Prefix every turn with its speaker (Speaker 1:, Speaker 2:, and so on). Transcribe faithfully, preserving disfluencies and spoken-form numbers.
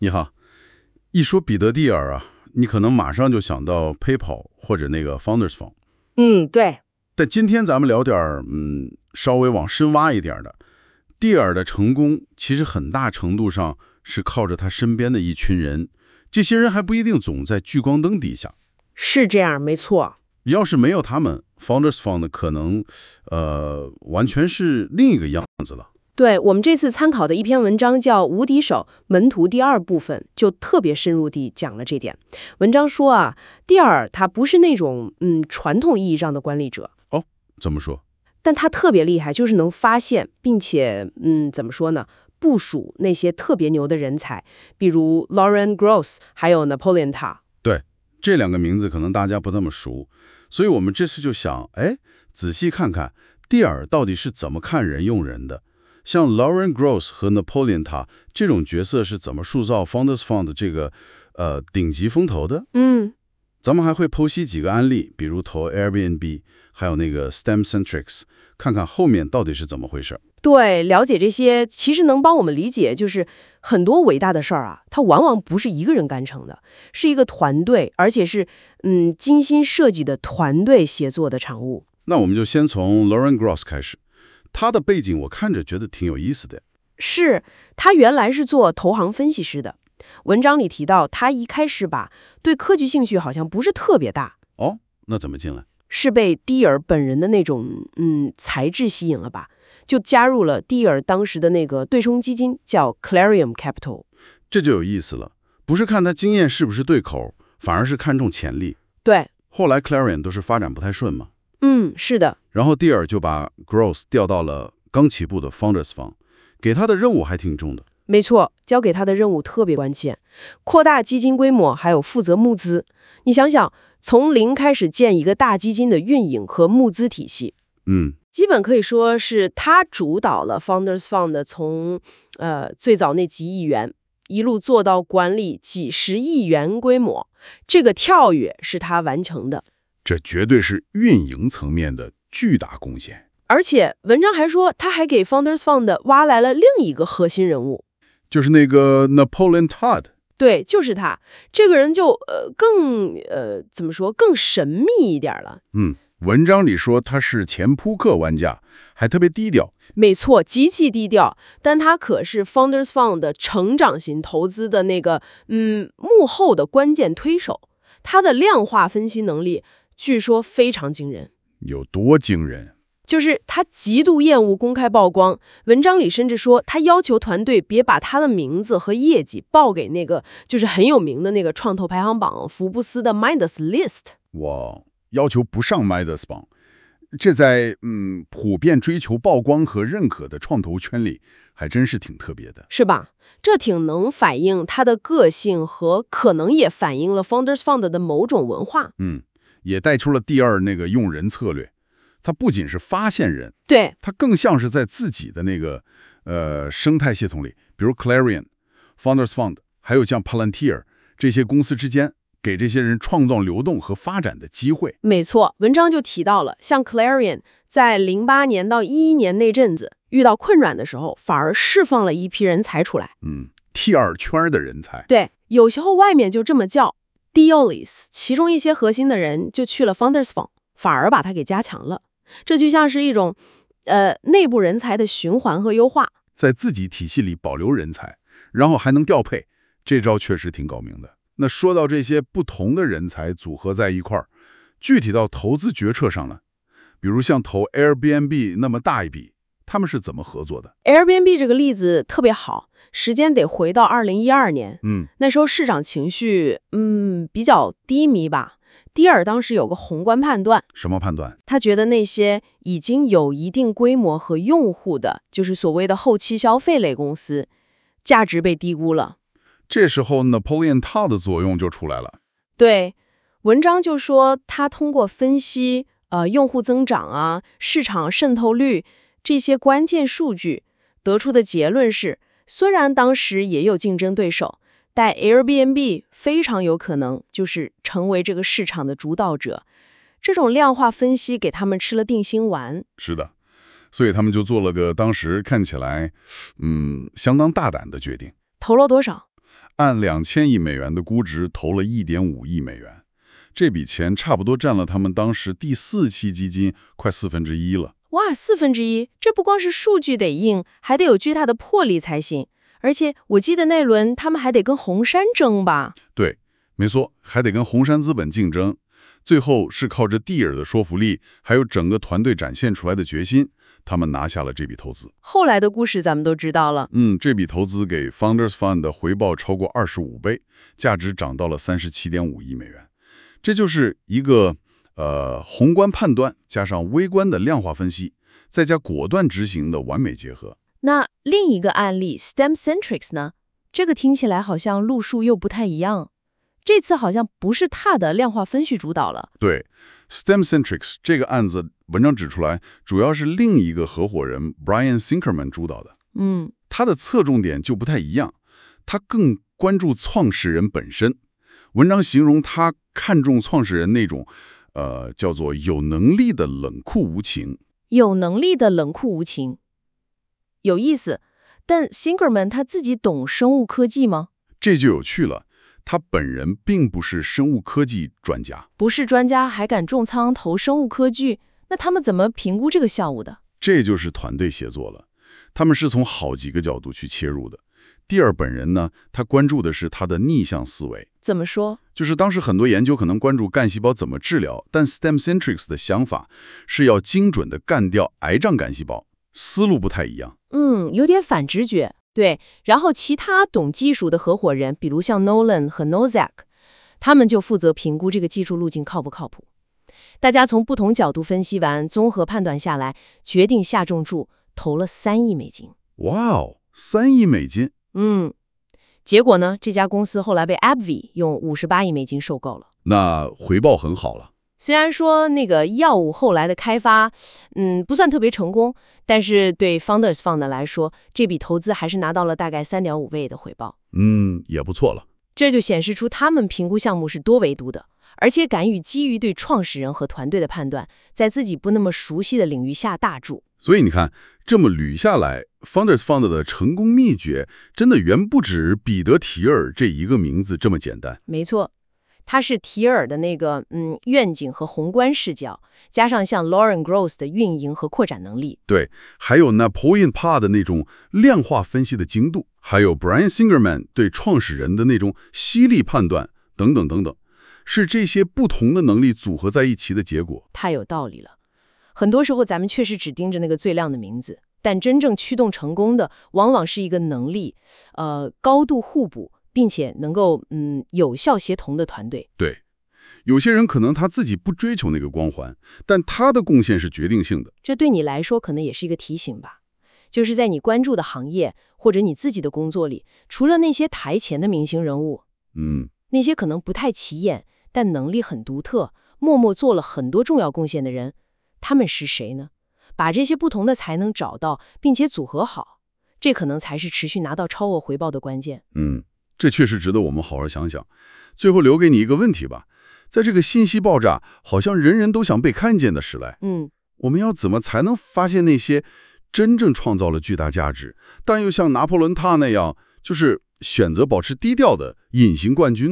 Speaker 1: 你好，一说彼得蒂尔啊，你可能马上就想到 PayPal 或者那个 Founders Fund。
Speaker 2: 嗯，对。
Speaker 1: 但今天咱们聊点儿，嗯，稍微往深挖一点的。蒂尔的成功其实很大程度上是靠着他身边的一群人，这些人还不一定总在聚光灯底下。
Speaker 2: 是这样，没错。
Speaker 1: 要是没有他们 ，Founders Fund 可能，呃，完全是另一个样子了。
Speaker 2: 对，我们这次参考的一篇文章叫《无敌手：门徒》第二部分，就特别深入地讲了这点。文章说啊，蒂尔他不是那种嗯传统意义上的管理者
Speaker 1: 哦，怎么说？
Speaker 2: 但他特别厉害，就是能发现并且嗯怎么说呢，部署那些特别牛的人才，比如 Lauren Gross 还有 Napoleon Ta。
Speaker 1: 对，这两个名字可能大家不那么熟，所以我们这次就想，哎，仔细看看蒂尔到底是怎么看人用人的。像 Lauren Gross 和 Napoleon Ta 这种角色是怎么塑造 Founders Fund 这个呃顶级风投的？
Speaker 2: 嗯，
Speaker 1: 咱们还会剖析几个案例，比如投 Airbnb， 还有那个 STEMcentrics， 看看后面到底是怎么回事。
Speaker 2: 对，了解这些其实能帮我们理解，就是很多伟大的事儿啊，它往往不是一个人干成的，是一个团队，而且是嗯精心设计的团队协作的产物。
Speaker 1: 那我们就先从 Lauren Gross 开始。他的背景我看着觉得挺有意思的。
Speaker 2: 是，他原来是做投行分析师的。文章里提到，他一开始吧，对科技兴趣好像不是特别大。
Speaker 1: 哦，那怎么进来？
Speaker 2: 是被蒂尔本人的那种嗯才智吸引了吧？就加入了蒂尔当时的那个对冲基金，叫 Clarium Capital。
Speaker 1: 这就有意思了，不是看他经验是不是对口，反而是看重潜力。
Speaker 2: 对，
Speaker 1: 后来 Clarium 都是发展不太顺嘛。
Speaker 2: 嗯，是的。
Speaker 1: 然后蒂尔就把 Gross 调到了刚起步的 Founders Fund， 给他的任务还挺重的。
Speaker 2: 没错，交给他的任务特别关键，扩大基金规模，还有负责募资。你想想，从零开始建一个大基金的运营和募资体系，
Speaker 1: 嗯，
Speaker 2: 基本可以说是他主导了 Founders Fund 从呃最早那几亿元一路做到管理几十亿元规模，这个跳跃是他完成的。
Speaker 3: 这绝对是运营层面的巨大贡献。
Speaker 2: 而且文章还说，他还给 Founders Fund 挖来了另一个核心人物，
Speaker 3: 就是那个 Napoleon Ta。
Speaker 2: 对，就是他。这个人就呃更呃怎么说更神秘一点了。
Speaker 3: 嗯，文章里说他是前扑克玩家，还特别低调。
Speaker 2: 没错，极其低调，但他可是 Founders Fund 的成长型投资的那个嗯幕后的关键推手。他的量化分析能力据说非常惊人。
Speaker 3: 有多惊人？
Speaker 2: 就是他极度厌恶公开曝光，文章里甚至说他要求团队别把他的名字和业绩报给那个就是很有名的那个创投排行榜福布斯的 Midas List。
Speaker 3: 哇，要求不上 Midas 榜，这在嗯普遍追求曝光和认可的创投圈里还真是挺特别的，
Speaker 2: 是吧？这挺能反映他的个性，和可能也反映了 Founders Fund 的某种文化。
Speaker 3: 嗯，也带出了第二那个用人策略。他不仅是发现人，
Speaker 2: 对，
Speaker 3: 他更像是在自己的那个呃生态系统里，比如 Clarion、Founders Fund， 还有像 Palantir 这些公司之间，给这些人创造流动和发展的机会。
Speaker 2: 没错，文章就提到了，像 Clarion 在零八年到一一年那阵子遇到困软的时候，反而释放了一批人才出来。
Speaker 3: 嗯 ，T 二圈的人才。
Speaker 2: 对，有时候外面就这么叫 Diolis， 其中一些核心的人就去了 Founders Fund， 反而把它给加强了。这就像是一种，呃，内部人才的循环和优化，
Speaker 3: 在自己体系里保留人才，然后还能调配，这招确实挺高明的。那说到这些不同的人才组合在一块儿，具体到投资决策上呢，比如像投 Airbnb 那么大一笔，他们是怎么合作的
Speaker 2: ？Airbnb 这个例子特别好，时间得回到二零一二年，
Speaker 3: 嗯，
Speaker 2: 那时候市场情绪嗯比较低迷吧。蒂尔当时有个宏观判断，
Speaker 3: 什么判断？
Speaker 2: 他觉得那些已经有一定规模和用户的，就是所谓的后期消费类公司，价值被低估了。
Speaker 3: 这时候 Napoleon Ta 的作用就出来了。
Speaker 2: 对，文章就说他通过分析呃用户增长啊、市场渗透率这些关键数据，得出的结论是，虽然当时也有竞争对手，但 Airbnb 非常有可能就是成为这个市场的主导者。这种量化分析给他们吃了定心丸。
Speaker 3: 是的，所以他们就做了个当时看起来嗯相当大胆的决定。
Speaker 2: 投了多少？
Speaker 3: 按两千亿美元的估值投了 一点五亿美元，这笔钱差不多占了他们当时第四期基金快四分之一了。
Speaker 2: 哇，四分之一，这不光是数据得硬，还得有巨大的魄力才行。而且我记得那轮他们还得跟红杉争吧？
Speaker 3: 对，没错，还得跟红杉资本竞争。最后是靠着蒂尔的说服力，还有整个团队展现出来的决心，他们拿下了这笔投资。
Speaker 2: 后来的故事咱们都知道了。
Speaker 3: 嗯，这笔投资给 Founders Fund 的回报超过二十五倍，价值涨到了 三十七点五亿美元。这就是一个呃宏观判断加上微观的量化分析，再加果断执行的完美结合。
Speaker 2: 那另一个案例 STEMcentrics 呢？这个听起来好像路数又不太一样。这次好像不是他的量化分析主导了。
Speaker 3: 对 ，STEMcentrics 这个案子，文章指出来，主要是另一个合伙人 Brian Sinkerman 主导的。
Speaker 2: 嗯，
Speaker 3: 他的侧重点就不太一样，他更关注创始人本身。文章形容他看重创始人那种，呃，叫做有能力的冷酷无情。
Speaker 2: 有能力的冷酷无情，有意思。但 Sinkerman 他自己懂生物科技吗？
Speaker 3: 这就有趣了。他本人并不是生物科技专家，
Speaker 2: 不是专家还敢重仓投生物科技，那他们怎么评估这个项目的？
Speaker 3: 这就是团队协作了。他们是从好几个角度去切入的。蒂尔本人呢，他关注的是他的逆向思维。
Speaker 2: 怎么说？
Speaker 3: 就是当时很多研究可能关注干细胞怎么治疗，但 STEMcentrics 的想法是要精准地干掉癌障干细胞，思路不太一样。
Speaker 2: 嗯，有点反直觉。对，然后其他懂技术的合伙人，比如像 Nolan 和 Nozak， 他们就负责评估这个技术路径靠不靠谱。大家从不同角度分析完，综合判断下来，决定下重注，投了三亿美金。
Speaker 3: 哇哦，三亿美金！
Speaker 2: 嗯，结果呢，这家公司后来被 AbbVie 用五十八亿美金收购了。
Speaker 3: 那回报很好了。
Speaker 2: 虽然说那个药物后来的开发，嗯，不算特别成功，但是对 Founders Fund 来说，这笔投资还是拿到了大概 三点五倍的回报。
Speaker 3: 嗯，也不错了。
Speaker 2: 这就显示出他们评估项目是多维度的，而且敢于基于对创始人和团队的判断，在自己不那么熟悉的领域下大注。
Speaker 3: 所以你看，这么捋下来 ，Founders Fund 的成功秘诀真的远不止彼得·提尔这一个名字这么简单。
Speaker 2: 没错。他是提尔的那个嗯愿景和宏观视角，加上像 Lauren Gross 的运营和扩展能力，
Speaker 3: 对，还有 Napoleon Parr 的那种量化分析的精度，还有 Brian Sinkerman 对创始人的那种犀利判断，等等等等，是这些不同的能力组合在一起的结果。
Speaker 2: 太有道理了。很多时候咱们确实只盯着那个最亮的名字，但真正驱动成功的，往往是一个能力，呃，高度互补。并且能够嗯有效协同的团队。
Speaker 3: 对，有些人可能他自己不追求那个光环，但他的贡献是决定性的。
Speaker 2: 这对你来说可能也是一个提醒吧，就是在你关注的行业或者你自己的工作里，除了那些台前的明星人物，
Speaker 3: 嗯，
Speaker 2: 那些可能不太起眼但能力很独特，默默做了很多重要贡献的人，他们是谁呢？把这些不同的才能找到，并且组合好，这可能才是持续拿到超额回报的关键。
Speaker 3: 嗯。这确实值得我们好好想想。最后留给你一个问题吧，在这个信息爆炸，好像人人都想被看见的时代，
Speaker 2: 嗯，
Speaker 3: 我们要怎么才能发现那些真正创造了巨大价值，但又像拿破仑他那样，就是选择保持低调的隐形冠军？